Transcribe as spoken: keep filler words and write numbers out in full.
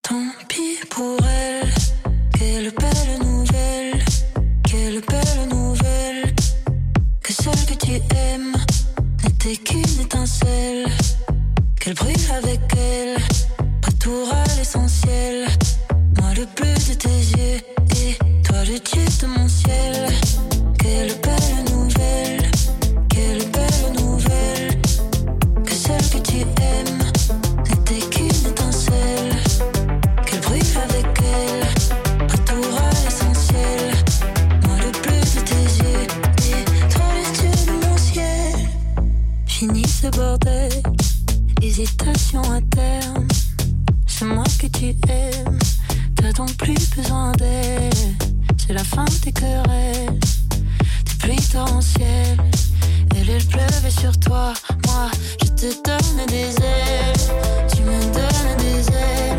Tant pis pour elle. Quelle belle nouvelle. Quelle belle nouvelle. Que celle que tu aimes n'était qu'une étincelle. Qu'elle brûle avec elle. Retour à l'essentiel. Moi le bleu de tes yeux et toi le dieu de mon ciel. Quelle belle nouvelle. Quelle belle nouvelle. Que celle que tu aimes n'était qu'une étincelle. Qu'elle brûle avec elle. Retour à l'essentiel. Moi le bleu de tes yeux et toi le dieu de mon ciel. Fini ce bordel. Hésitation à terme. C'est moi que tu aimes. T'as donc plus besoin d'elle. C'est la fin de tes querelles. Des pluies torrentielles. Elle, elle pleuvait sur toi. Moi, je te donne des ailes. Tu me donnes des ailes.